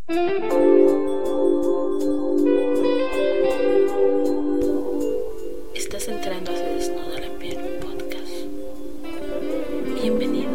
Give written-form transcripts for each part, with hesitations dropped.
Estás entrando a Se Desnuda la Piel podcast. Bienvenido.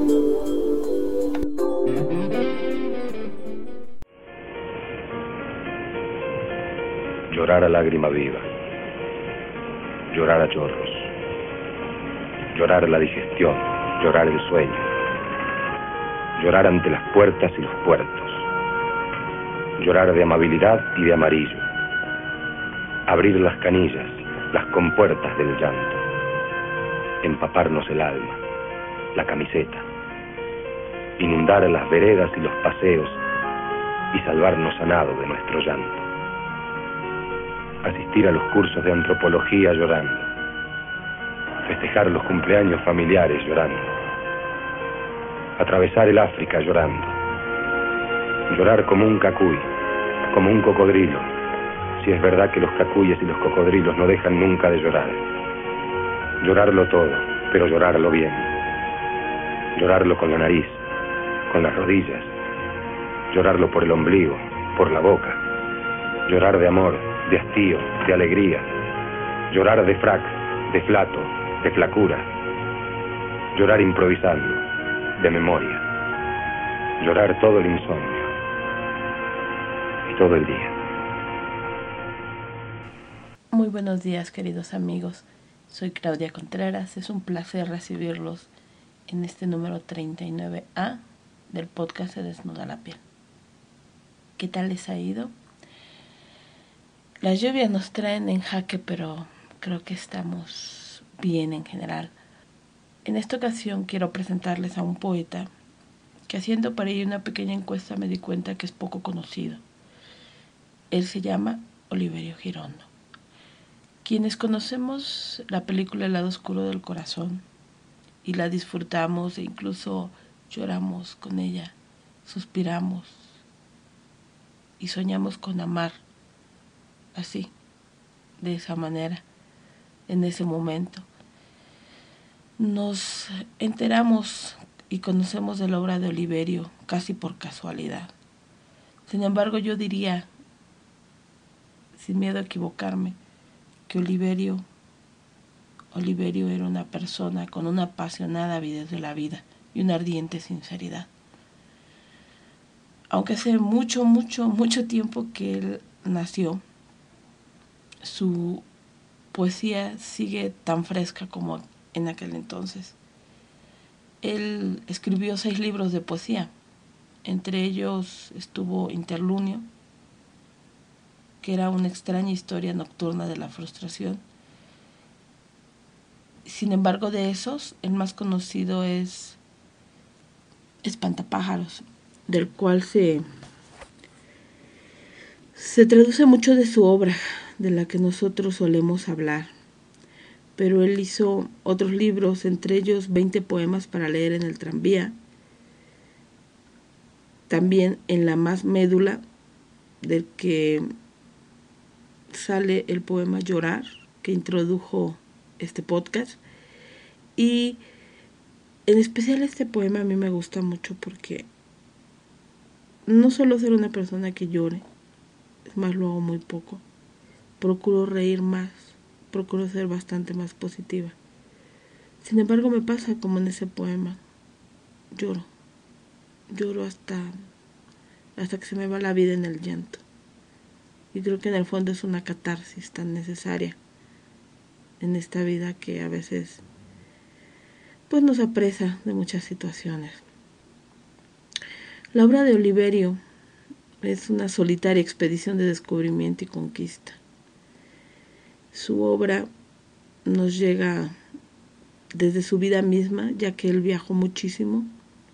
Llorar a lágrima viva, llorar a chorros, llorar la digestión, llorar el sueño, llorar ante las puertas y los puertos, llorar de amabilidad y de amarillo, abrir las canillas, las compuertas del llanto, empaparnos el alma, la camiseta, inundar las veredas y los paseos y salvarnos a nado de nuestro llanto, asistir a los cursos de antropología llorando, festejar los cumpleaños familiares llorando, atravesar el África llorando, llorar como un cacuy, como un cocodrilo, si es verdad que los cacuyes y los cocodrilos no dejan nunca de llorar. Llorarlo todo, pero llorarlo bien. Llorarlo con la nariz, con las rodillas. Llorarlo por el ombligo, por la boca. Llorar de amor, de hastío, de alegría. Llorar de frac, de flato, de flacura. Llorar improvisando, de memoria. Llorar todo el insomnio y todo el día. Muy buenos días, queridos amigos. Soy Claudia Contreras. Es un placer recibirlos en este número 39A del podcast Se Desnuda la Piel. ¿Qué tal les ha ido? Las lluvias nos traen en jaque, pero creo que estamos bien en general. En esta ocasión quiero presentarles a un poeta que, haciendo para ello una pequeña encuesta, me di cuenta que es poco conocido. Él se llama Oliverio Girondo. Quienes conocemos la película El lado oscuro del corazón y la disfrutamos e incluso lloramos con ella, suspiramos y soñamos con amar así, de esa manera, en ese momento. Nos enteramos y conocemos de la obra de Oliverio casi por casualidad. Sin embargo, yo diría, sin miedo a equivocarme, que Oliverio era una persona con una apasionada avidez de la vida y una ardiente sinceridad. Aunque hace mucho tiempo que él nació, su poesía sigue tan fresca como en aquel entonces. Él escribió 6 libros de poesía. Entre ellos estuvo Interlunio, que era una extraña historia nocturna de la frustración. Sin embargo, de esos, el más conocido es Espantapájaros, del cual se traduce mucho de su obra, de la que nosotros solemos hablar. Pero él hizo otros libros, entre ellos 20 poemas para leer en el tranvía. También en La más médula, del que sale el poema Llorar, que introdujo este podcast. Y en especial este poema a mí me gusta mucho porque no suelo ser una persona que llore, es más, lo hago muy poco. Procuro reír más, procuro ser bastante más positiva. Sin embargo, me pasa como en ese poema. Lloro hasta que se me va la vida en el llanto. Y creo que en el fondo es una catarsis tan necesaria en esta vida que a veces pues nos apresa de muchas situaciones. La obra de Oliverio es una solitaria expedición de descubrimiento y conquista. Su obra nos llega desde su vida misma, ya que él viajó muchísimo.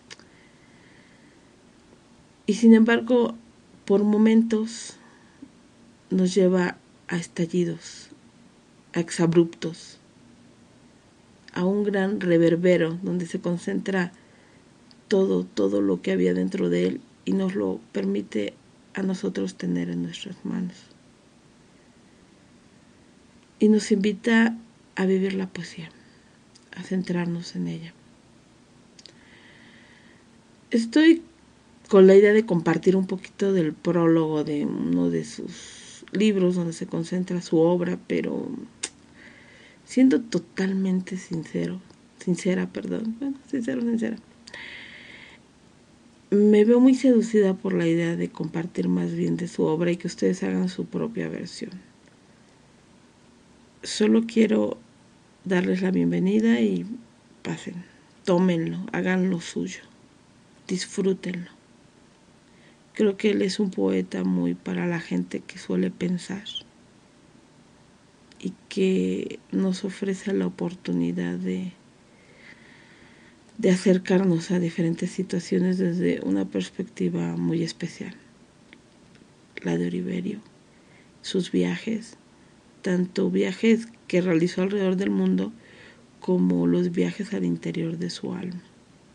Y sin embargo, por momentos nos lleva a estallidos, a exabruptos, a un gran reverbero donde se concentra todo lo que había dentro de él y nos lo permite a nosotros tener en nuestras manos. Y nos invita a vivir la poesía, a centrarnos en ella. Estoy con la idea de compartir un poquito del prólogo de uno de sus libros donde se concentra su obra, pero siendo totalmente sincera. Me veo muy seducida por la idea de compartir más bien de su obra y que ustedes hagan su propia versión. Solo quiero darles la bienvenida y pasen, tómenlo, hagan lo suyo, disfrútenlo. Creo que él es un poeta muy para la gente que suele pensar y que nos ofrece la oportunidad de acercarnos a diferentes situaciones desde una perspectiva muy especial. La de Oliverio, sus viajes, tanto viajes que realizó alrededor del mundo como los viajes al interior de su alma.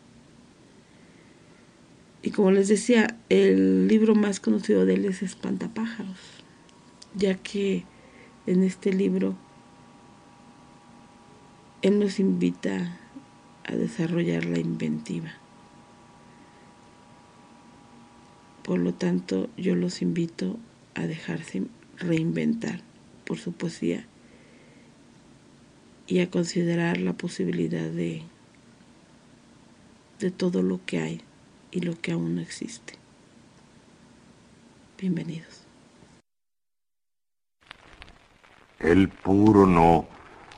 Y como les decía, el libro más conocido de él es Espantapájaros, ya que en este libro él nos invita a desarrollar la inventiva. Por lo tanto, yo los invito a dejarse reinventar por su poesía y a considerar la posibilidad de todo lo que hay y lo que aún no existe. Bienvenidos. El puro no,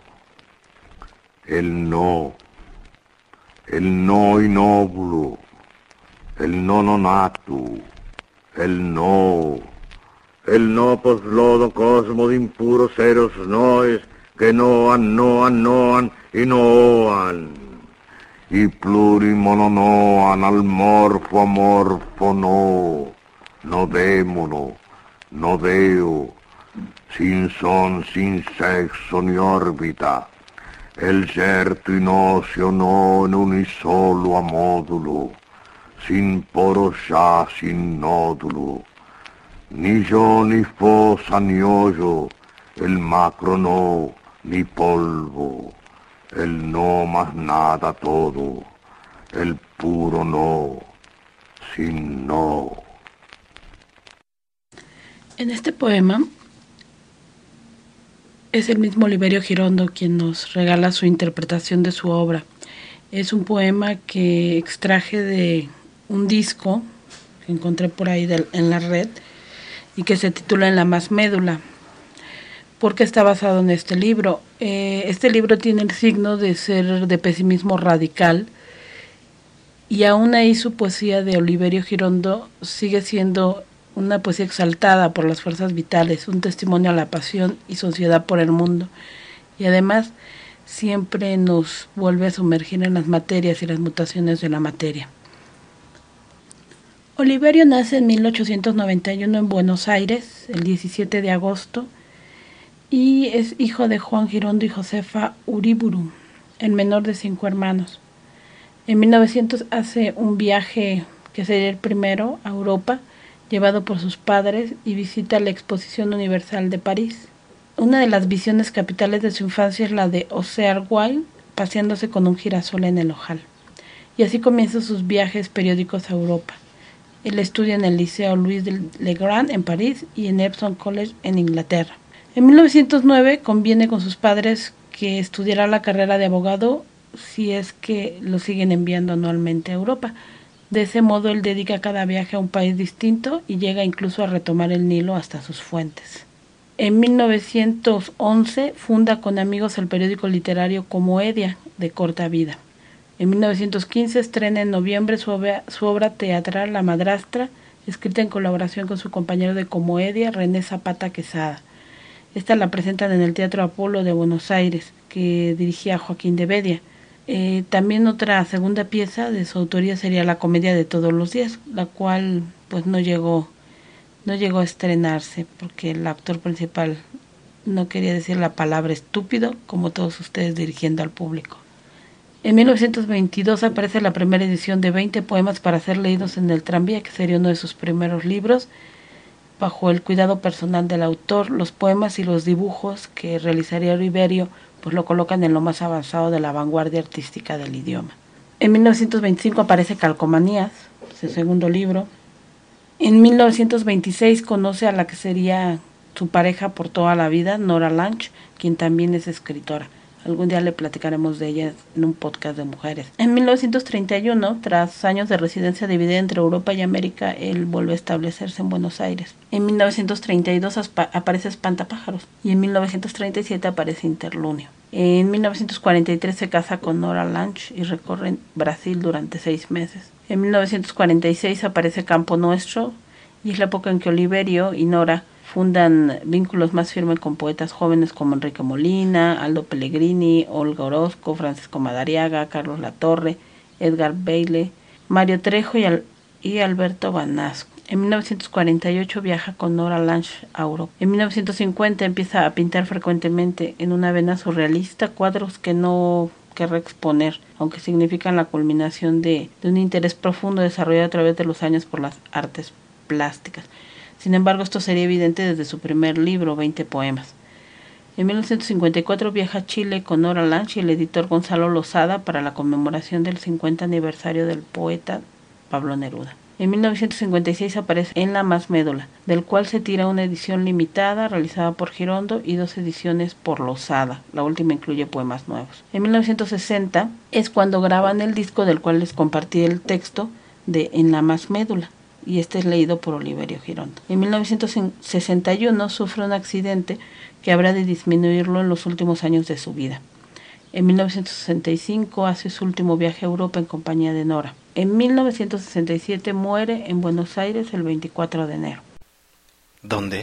el no innobulo, el no nonatu, el no poslodo cosmo de impuros seros noes que noan y noan, y plurimononoan al morfo amorfo no démono, no deo, sin son, sin sexo ni órbita, el certo in ocio non unisolo a modulo, sin poro ya, sin nódulo, ni yo ni fosa ni hoyo, el macro no, ni polvo, el no más nada todo, el puro no, sin no. En este poema es el mismo Oliverio Girondo quien nos regala su interpretación de su obra. Es un poema que extraje de un disco que encontré por ahí en la red y que se titula En la más médula, porque está basado en este libro. Este libro tiene el signo de ser de pesimismo radical y aún ahí su poesía de Oliverio Girondo sigue siendo una poesía exaltada por las fuerzas vitales, un testimonio a la pasión y sociedad por el mundo. Y además siempre nos vuelve a sumergir en las materias y las mutaciones de la materia. Oliverio nace en 1891 en Buenos Aires, el 17 de agosto, y es hijo de Juan Girondo y Josefa Uriburu, el menor de 5 hermanos. En 1900 hace un viaje que sería el primero a Europa, llevado por sus padres, y visita la Exposición Universal de París. Una de las visiones capitales de su infancia es la de Oscar Wilde paseándose con un girasol en el ojal. Y así comienzan sus viajes periódicos a Europa. Él estudia en el Liceo Louis de Le Grand en París y en Epsom College en Inglaterra. En 1909 conviene con sus padres que estudiará la carrera de abogado si es que lo siguen enviando anualmente a Europa. De ese modo él dedica cada viaje a un país distinto y llega incluso a retomar el Nilo hasta sus fuentes. En 1911 funda con amigos el periódico literario Comoedia, de corta vida. En 1915 estrena en noviembre su obra teatral La Madrastra, escrita en colaboración con su compañero de Comoedia, René Zapata Quesada. Esta la presentan en el Teatro Apolo de Buenos Aires, que dirigía Joaquín de Bedia. También otra segunda pieza de su autoría sería La Comedia de Todos los Días, la cual pues no llegó a estrenarse porque el actor principal no quería decir la palabra estúpido, como todos ustedes dirigiendo al público. En 1922 aparece la primera edición de 20 poemas para ser leídos en el tranvía, que sería uno de sus primeros libros. Bajo el cuidado personal del autor, los poemas y los dibujos que realizaría Oliverio pues lo colocan en lo más avanzado de la vanguardia artística del idioma. En 1925 aparece Calcomanías, su segundo libro. En 1926 conoce a la que sería su pareja por toda la vida, Nora Lange, quien también es escritora. Algún día le platicaremos de ella en un podcast de mujeres. En 1931, tras años de residencia dividida entre Europa y América, él vuelve a establecerse en Buenos Aires. En 1932 aparece Espantapájaros y en 1937 aparece Interlunio. En 1943 se casa con Nora Lange y recorre Brasil durante 6 meses. En 1946 aparece Campo Nuestro y es la época en que Oliverio y Nora fundan vínculos más firmes con poetas jóvenes como Enrique Molina, Aldo Pellegrini, Olga Orozco, Francisco Madariaga, Carlos Latorre, Edgar Baile, Mario Trejo y Alberto Banasco. En 1948 viaja con Nora Lange a Europa. En 1950 empieza a pintar frecuentemente en una vena surrealista cuadros que no querrá exponer, aunque significan la culminación de un interés profundo desarrollado a través de los años por las artes plásticas. Sin embargo, esto sería evidente desde su primer libro, 20 poemas. En 1954 viaja a Chile con Nora Lange y el editor Gonzalo Lozada para la conmemoración del 50 aniversario del poeta Pablo Neruda. En 1956 aparece En la Más Médula, del cual se tira una edición limitada realizada por Girondo y 2 ediciones por Lozada. La última incluye poemas nuevos. En 1960 es cuando graban el disco del cual les compartí el texto de En la Más Médula, y este es leído por Oliverio Girondo. En 1961 sufre un accidente que habrá de disminuirlo en los últimos años de su vida. En 1965 hace su último viaje a Europa en compañía de Nora. En 1967 muere en Buenos Aires el 24 de enero. ¿Dónde?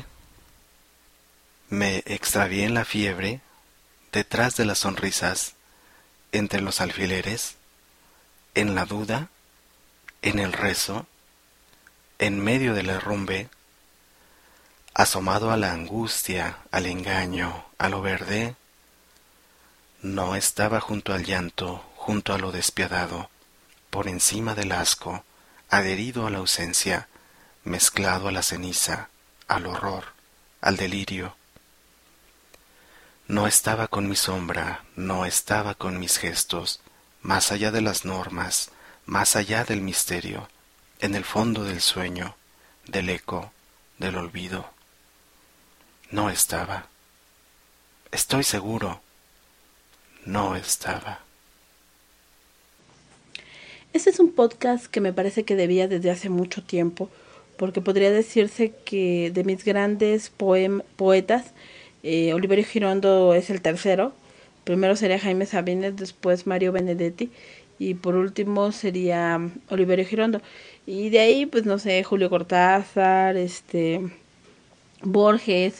Me extravié en la fiebre, detrás de las sonrisas, entre los alfileres, en la duda, en el rezo, en medio del derrumbe, asomado a la angustia, al engaño, a lo verde. No estaba junto al llanto, junto a lo despiadado, por encima del asco, adherido a la ausencia, mezclado a la ceniza, al horror, al delirio. No estaba con mi sombra, no estaba con mis gestos, más allá de las normas, más allá del misterio, en el fondo del sueño, del eco, del olvido. No estaba. Estoy seguro. No estaba. Este es un podcast que me parece que debía desde hace mucho tiempo, porque podría decirse que de mis grandes poetas, Oliverio Girondo es el tercero. Primero sería Jaime Sabines, después Mario Benedetti y por último sería Oliverio Girondo. Y de ahí, pues no sé, Julio Cortázar, Borges,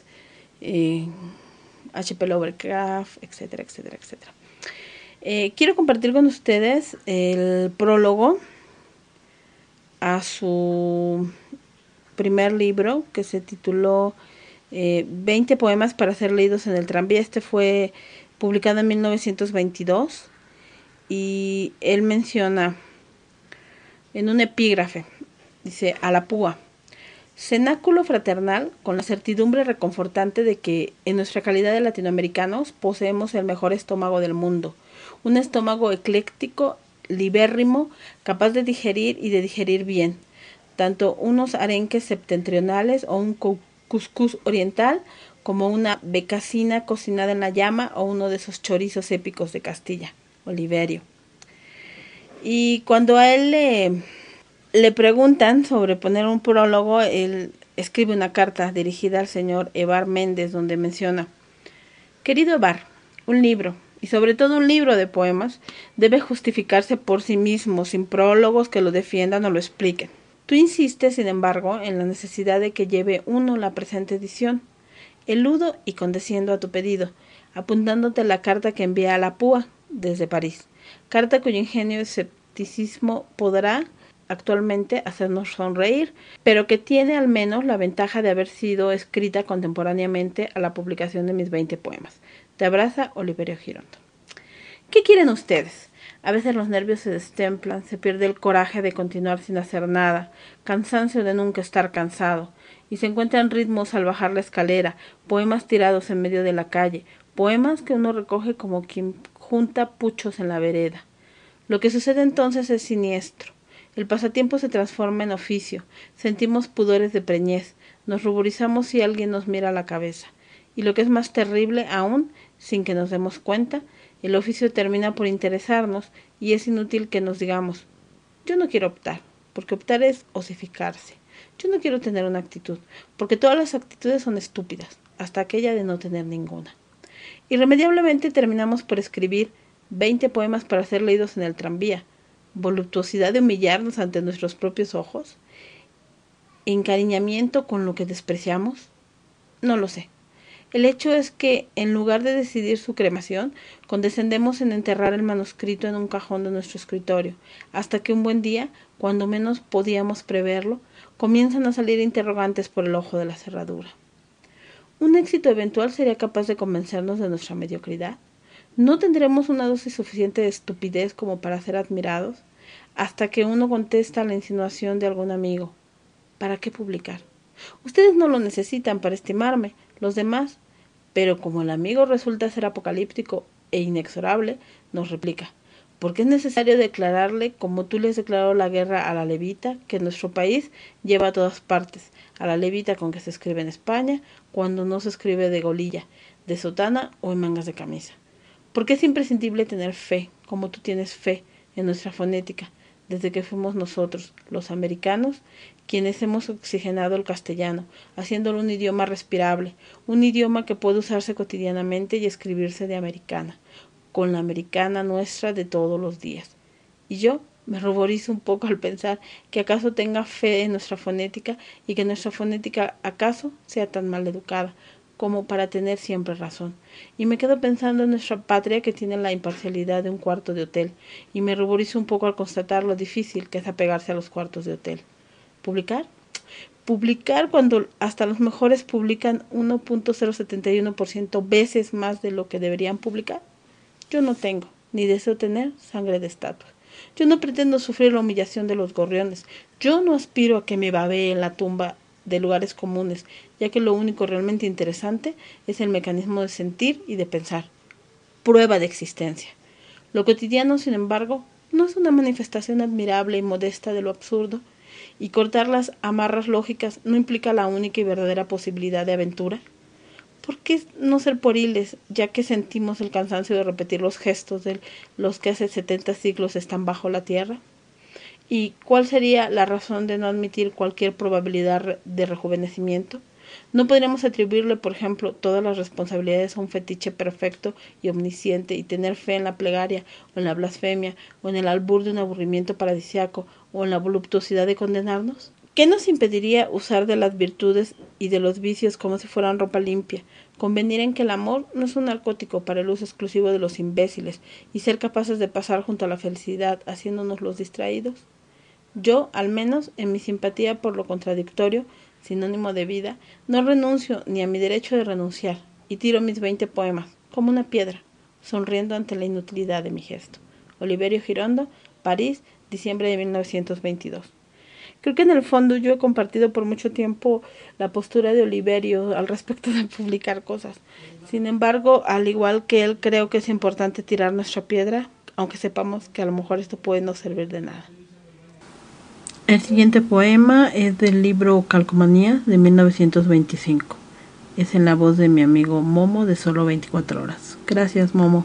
H.P. Lovecraft, etcétera, etcétera, etcétera. Quiero compartir con ustedes el prólogo a su primer libro que se tituló 20 poemas para ser leídos en el tranvía. Este fue publicado en 1922 y él menciona en un epígrafe, dice: a la púa, cenáculo fraternal con la certidumbre reconfortante de que en nuestra calidad de latinoamericanos poseemos el mejor estómago del mundo, un estómago ecléctico, libérrimo, capaz de digerir y de digerir bien, tanto unos arenques septentrionales o un cuscús oriental, como una becasina cocinada en la llama o uno de esos chorizos épicos de Castilla. Oliverio. Y cuando a él le preguntan sobre poner un prólogo, él escribe una carta dirigida al señor Evar Méndez, donde menciona: querido Evar, un libro, y sobre todo un libro de poemas, debe justificarse por sí mismo, sin prólogos que lo defiendan o lo expliquen. Tú insistes, sin embargo, en la necesidad de que lleve uno la presente edición. Eludo y condesciendo a tu pedido, apuntándote la carta que envía a la púa desde París, carta cuyo ingenio y escepticismo podrá actualmente hacernos sonreír, pero que tiene al menos la ventaja de haber sido escrita contemporáneamente a la publicación de mis 20 poemas. Te abraza Oliverio Girondo. ¿Qué quieren ustedes? A veces los nervios se destemplan, se pierde el coraje de continuar sin hacer nada, cansancio de nunca estar cansado, y se encuentran ritmos al bajar la escalera, poemas tirados en medio de la calle, poemas que uno recoge como quien junta puchos en la vereda. Lo que sucede entonces es siniestro. El pasatiempo se transforma en oficio, sentimos pudores de preñez, nos ruborizamos si alguien nos mira la cabeza. Y lo que es más terrible aún, sin que nos demos cuenta, el oficio termina por interesarnos y es inútil que nos digamos, yo no quiero optar, porque optar es osificarse. Yo no quiero tener una actitud, porque todas las actitudes son estúpidas, hasta aquella de no tener ninguna. Irremediablemente terminamos por escribir 20 poemas para ser leídos en el tranvía. ¿Voluptuosidad de humillarnos ante nuestros propios ojos? ¿Encariñamiento con lo que despreciamos? No lo sé. El hecho es que, en lugar de decidir su cremación, condescendemos en enterrar el manuscrito en un cajón de nuestro escritorio, hasta que un buen día, cuando menos podíamos preverlo, comienzan a salir interrogantes por el ojo de la cerradura. ¿Un éxito eventual sería capaz de convencernos de nuestra mediocridad? ¿No tendremos una dosis suficiente de estupidez como para ser admirados? Hasta que uno contesta a la insinuación de algún amigo. ¿Para qué publicar? Ustedes no lo necesitan para estimarme, los demás. Pero como el amigo resulta ser apocalíptico e inexorable, nos replica. Porque es necesario declararle, como tú les declaró la guerra a la levita, que nuestro país lleva a todas partes, a la levita con que se escribe en España, cuando no se escribe de golilla, de sotana o en mangas de camisa. Porque es imprescindible tener fe, como tú tienes fe, en nuestra fonética, desde que fuimos nosotros, los americanos, quienes hemos oxigenado el castellano, haciéndolo un idioma respirable, un idioma que puede usarse cotidianamente y escribirse de americana, con la americana nuestra de todos los días. Y yo me ruborizo un poco al pensar que acaso tenga fe en nuestra fonética y que nuestra fonética acaso sea tan mal educada como para tener siempre razón. Y me quedo pensando en nuestra patria que tiene la imparcialidad de un cuarto de hotel, y me ruborizo un poco al constatar lo difícil que es apegarse a los cuartos de hotel. ¿Publicar? Publicar cuando hasta los mejores publican 1.071% veces más de lo que deberían publicar. Yo no tengo, ni deseo tener, sangre de estatua. Yo no pretendo sufrir la humillación de los gorriones. Yo no aspiro a que me babee en la tumba de lugares comunes, ya que lo único realmente interesante es el mecanismo de sentir y de pensar. Prueba de existencia. Lo cotidiano, sin embargo, no es una manifestación admirable y modesta de lo absurdo, y cortar las amarras lógicas no implica la única y verdadera posibilidad de aventura. ¿Por qué no ser pueriles, ya que sentimos el cansancio de repetir los gestos de los que hace 70 siglos están bajo la tierra? ¿Y cuál sería la razón de no admitir cualquier probabilidad de rejuvenecimiento? ¿No podríamos atribuirle, por ejemplo, todas las responsabilidades a un fetiche perfecto y omnisciente y tener fe en la plegaria, o en la blasfemia, o en el albur de un aburrimiento paradisiaco, o en la voluptuosidad de condenarnos? ¿Qué nos impediría usar de las virtudes y de los vicios como si fueran ropa limpia, convenir en que el amor no es un narcótico para el uso exclusivo de los imbéciles y ser capaces de pasar junto a la felicidad haciéndonos los distraídos? Yo, al menos, en mi simpatía por lo contradictorio, sinónimo de vida, no renuncio ni a mi derecho de renunciar, y tiro mis 20 poemas, como una piedra, sonriendo ante la inutilidad de mi gesto. Oliverio Girondo, París, diciembre de 1922. Creo que en el fondo yo he compartido por mucho tiempo la postura de Oliverio al respecto de publicar cosas. Sin embargo, al igual que él, creo que es importante tirar nuestra piedra, aunque sepamos que a lo mejor esto puede no servir de nada. El siguiente poema es del libro Calcomanía de 1925. Es en la voz de mi amigo Momo de Solo 24 horas. Gracias, Momo.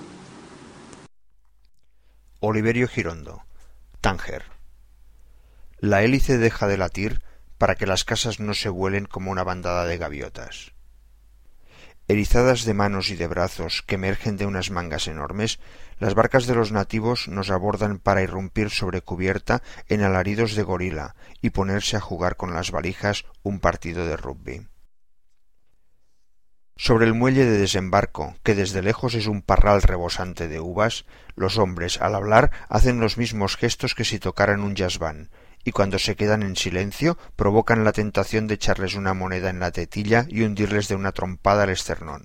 Oliverio Girondo, Tánger. La hélice deja de latir para que las casas no se vuelen como una bandada de gaviotas. Erizadas de manos y de brazos que emergen de unas mangas enormes, las barcas de los nativos nos abordan para irrumpir sobre cubierta en alaridos de gorila y ponerse a jugar con las valijas un partido de rugby. Sobre el muelle de desembarco, que desde lejos es un parral rebosante de uvas, los hombres, al hablar, hacen los mismos gestos que si tocaran un jazzband, y cuando se quedan en silencio provocan la tentación de echarles una moneda en la tetilla y hundirles de una trompada al esternón.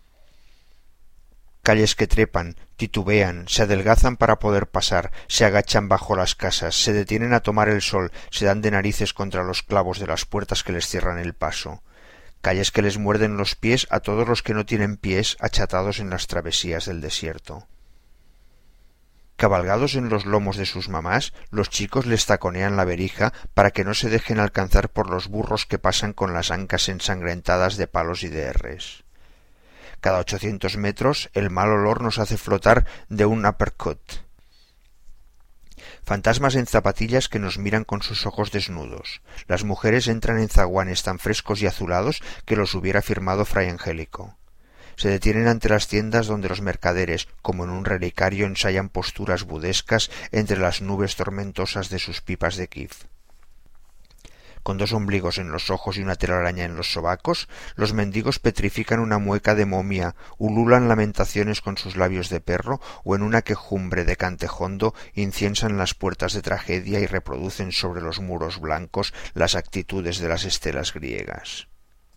Calles que trepan, titubean, se adelgazan para poder pasar, se agachan bajo las casas, se detienen a tomar el sol, se dan de narices contra los clavos de las puertas que les cierran el paso. Calles que les muerden los pies a todos los que no tienen pies achatados en las travesías del desierto. Cabalgados en los lomos de sus mamás, los chicos les taconean la verija para que no se dejen alcanzar por los burros que pasan con las ancas ensangrentadas de palos y de herres. Cada 800 metros el mal olor nos hace flotar de un uppercut. Fantasmas en zapatillas que nos miran con sus ojos desnudos. Las mujeres entran en zaguanes tan frescos y azulados que los hubiera firmado Fray Angélico. Se detienen ante las tiendas donde los mercaderes, como en un relicario, ensayan posturas budescas entre las nubes tormentosas de sus pipas de kif. Con 2 ombligos en los ojos y una telaraña en los sobacos, los mendigos petrifican una mueca de momia, ululan lamentaciones con sus labios de perro o en una quejumbre de cantejondo inciensan las puertas de tragedia y reproducen sobre los muros blancos las actitudes de las estelas griegas.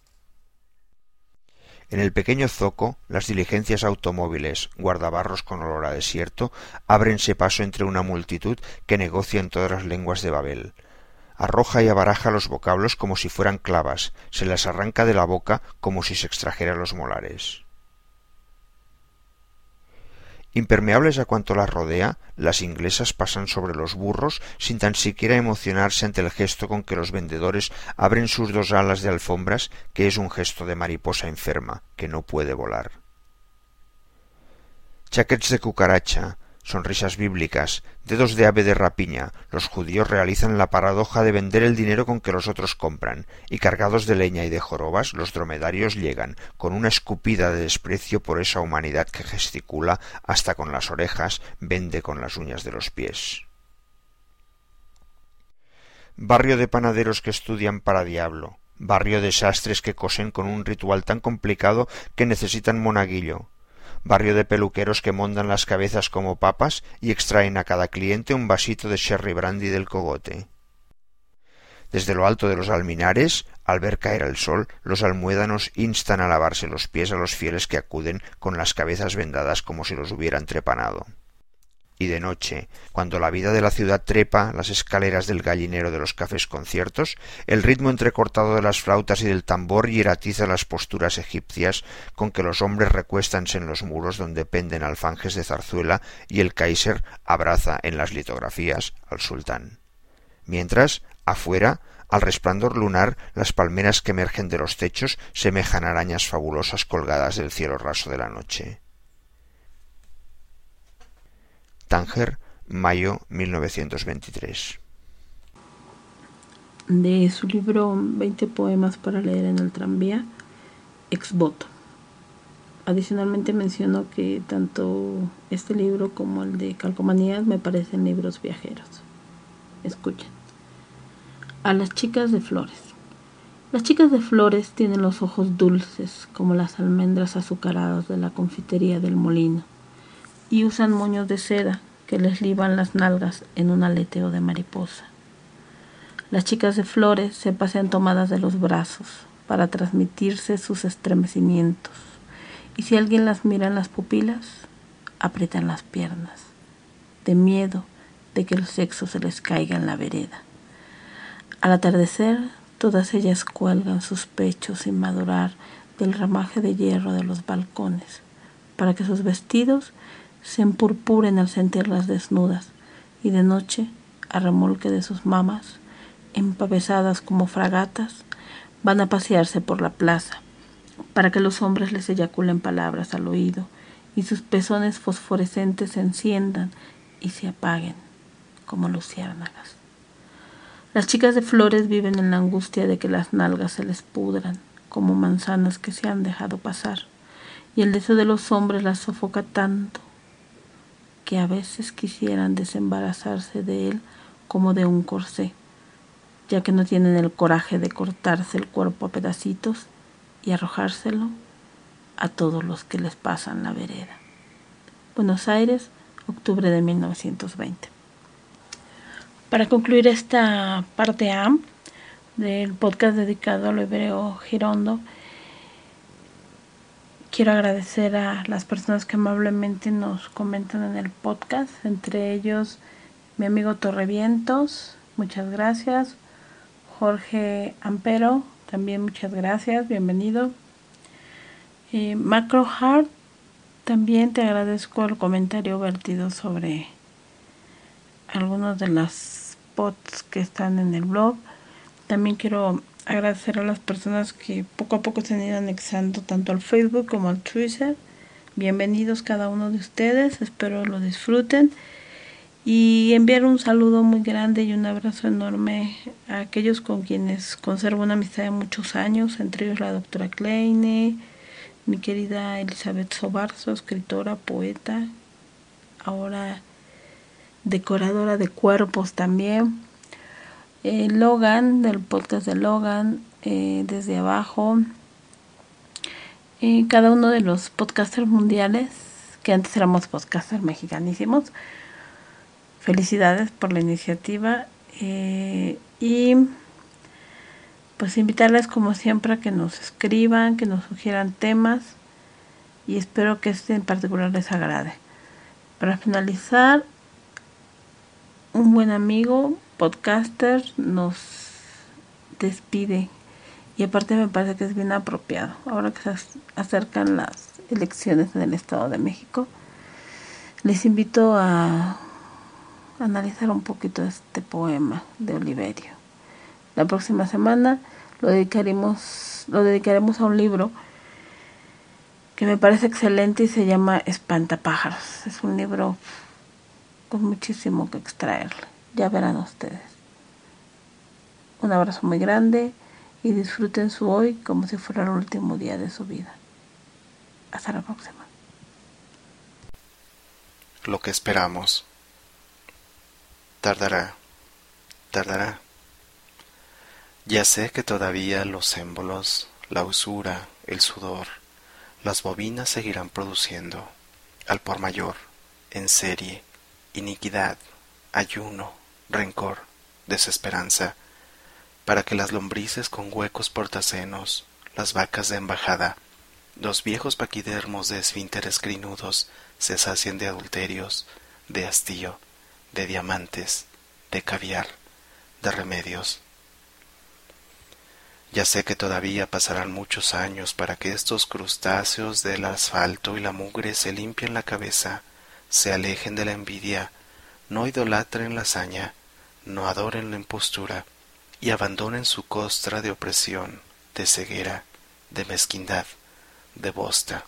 En el pequeño zoco, las diligencias automóviles, guardabarros con olor a desierto, ábrense paso entre una multitud que negocia en todas las lenguas de Babel. Arroja y abaraja los vocablos como si fueran clavas, se las arranca de la boca como si se extrajera los molares. Impermeables a cuanto las rodea, las inglesas pasan sobre los burros sin tan siquiera emocionarse ante el gesto con que los vendedores abren sus 2 alas de alfombras, que es un gesto de mariposa enferma, que no puede volar. Chaquets de cucaracha, sonrisas bíblicas, dedos de ave de rapiña, los judíos realizan la paradoja de vender el dinero con que los otros compran, y cargados de leña y de jorobas, los dromedarios llegan, con una escupida de desprecio por esa humanidad que gesticula hasta con las orejas, vende con las uñas de los pies. Barrio de panaderos que estudian para diablo, barrio de sastres que cosen con un ritual tan complicado que necesitan monaguillo, barrio de peluqueros que mondan las cabezas como papas y extraen a cada cliente un vasito de sherry brandy del cogote. Desde lo alto de los alminares, al ver caer el sol, los almuédanos instan a lavarse los pies a los fieles que acuden con las cabezas vendadas como si los hubieran trepanado. Y de noche, cuando la vida de la ciudad trepa las escaleras del gallinero de los cafés conciertos, el ritmo entrecortado de las flautas y del tambor hieratiza las posturas egipcias con que los hombres recuéstanse en los muros donde penden alfanjes de zarzuela y el Kaiser abraza en las litografías al sultán. Mientras, afuera, al resplandor lunar, las palmeras que emergen de los techos semejan arañas fabulosas colgadas del cielo raso de la noche. Tánger, mayo 1923. De su libro 20 poemas para leer en el tranvía, ex voto. Adicionalmente menciono que tanto este libro como el de Calcomanías me parecen libros viajeros. Escuchen. A las chicas de flores. Las chicas de flores tienen los ojos dulces como las almendras azucaradas de la confitería del molino y usan moños de seda que les liban las nalgas en un aleteo de mariposa. Las chicas de flores se pasean tomadas de los brazos para transmitirse sus estremecimientos, y si alguien las mira en las pupilas, aprietan las piernas, de miedo de que el sexo se les caiga en la vereda. Al atardecer, todas ellas cuelgan sus pechos sin madurar del ramaje de hierro de los balcones, para que sus vestidos se empurpuren al sentirlas desnudas, y de noche, a remolque de sus mamas, empavesadas como fragatas, van a pasearse por la plaza, para que los hombres les eyaculen palabras al oído, y sus pezones fosforescentes se enciendan y se apaguen como luciérnagas. Las chicas de flores viven en la angustia de que las nalgas se les pudran como manzanas que se han dejado pasar, y el deseo de los hombres las sofoca tanto que a veces quisieran desembarazarse de él como de un corsé, ya que no tienen el coraje de cortarse el cuerpo a pedacitos y arrojárselo a todos los que les pasan la vereda. Buenos Aires, octubre de 1920. Para concluir esta parte A del podcast dedicado al hebreo Girondo, quiero agradecer a las personas que amablemente nos comentan en el podcast, entre ellos mi amigo Torrevientos, muchas gracias. Jorge Ampero, también muchas gracias, bienvenido. Macro Heart, también te agradezco el comentario vertido sobre algunos de las posts que están en el blog. También quiero agradecer a las personas que poco a poco se han ido anexando tanto al Facebook como al Twitter. Bienvenidos cada uno de ustedes, espero lo disfruten. Y enviar un saludo muy grande y un abrazo enorme a aquellos con quienes conservo una amistad de muchos años, entre ellos la doctora Kleine, mi querida Elizabeth Sobarzo, escritora, poeta, ahora decoradora de cuerpos también. Logan, del podcast de Logan, desde abajo. Cada uno de los podcasters mundiales, que antes éramos podcasters mexicanísimos. Felicidades por la iniciativa y pues invitarles como siempre a que nos escriban, que nos sugieran temas y espero que este en particular les agrade. Para finalizar, un buen amigo, podcaster, nos despide y aparte me parece que es bien apropiado. Ahora que se acercan las elecciones en el Estado de México, les invito a analizar un poquito este poema de Oliverio. La próxima semana lo dedicaremos a un libro que me parece excelente y se llama Espantapájaros. Es un libro con muchísimo que extraerle. Ya verán ustedes. Un abrazo muy grande y disfruten su hoy como si fuera el último día de su vida. Hasta la próxima. Lo que esperamos. Tardará. Ya sé que todavía los émbolos, la usura, el sudor, las bobinas seguirán produciendo, al por mayor, en serie, iniquidad, ayuno, rencor, desesperanza, para que las lombrices con huecos portacenos, las vacas de embajada, los viejos paquidermos de esfínteres crinudos se sacien de adulterios, de hastío, de diamantes, de caviar, de remedios. Ya sé que todavía pasarán muchos años para que estos crustáceos del asfalto y la mugre se limpien la cabeza, se alejen de la envidia, no idolatren la hazaña, no adoren la impostura y abandonen su costra de opresión, de ceguera, de mezquindad, de bosta.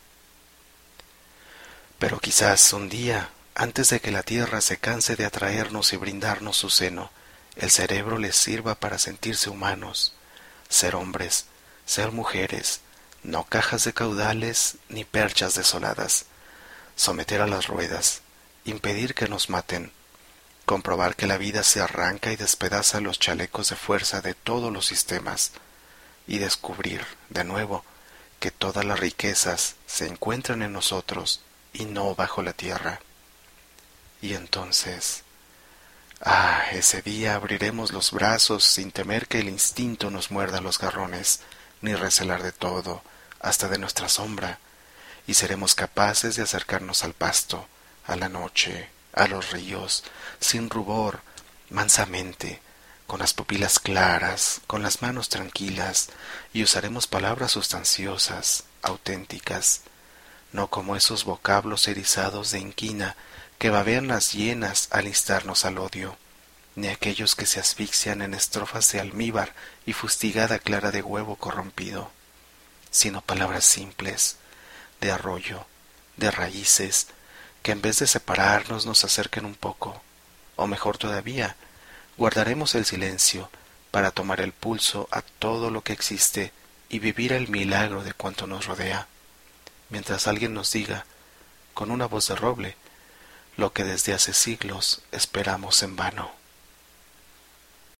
Pero quizás un día, antes de que la tierra se canse de atraernos y brindarnos su seno, el cerebro les sirva para sentirse humanos, ser hombres, ser mujeres, no cajas de caudales ni perchas desoladas, someter a las ruedas, impedir que nos maten, comprobar que la vida se arranca y despedaza los chalecos de fuerza de todos los sistemas, y descubrir, de nuevo, que todas las riquezas se encuentran en nosotros y no bajo la tierra. Y entonces, ese día abriremos los brazos sin temer que el instinto nos muerda los garrones, ni recelar de todo, hasta de nuestra sombra, y seremos capaces de acercarnos al pasto, a la noche, a los ríos, sin rubor, mansamente, con las pupilas claras, con las manos tranquilas, y usaremos palabras sustanciosas, auténticas, no como esos vocablos erizados de inquina que babean las hienas al instarnos al odio, ni aquellos que se asfixian en estrofas de almíbar y fustigada clara de huevo corrompido, sino palabras simples, de arroyo, de raíces, que en vez de separarnos nos acerquen un poco, o mejor todavía, guardaremos el silencio para tomar el pulso a todo lo que existe y vivir el milagro de cuanto nos rodea, mientras alguien nos diga, con una voz de roble, lo que desde hace siglos esperamos en vano.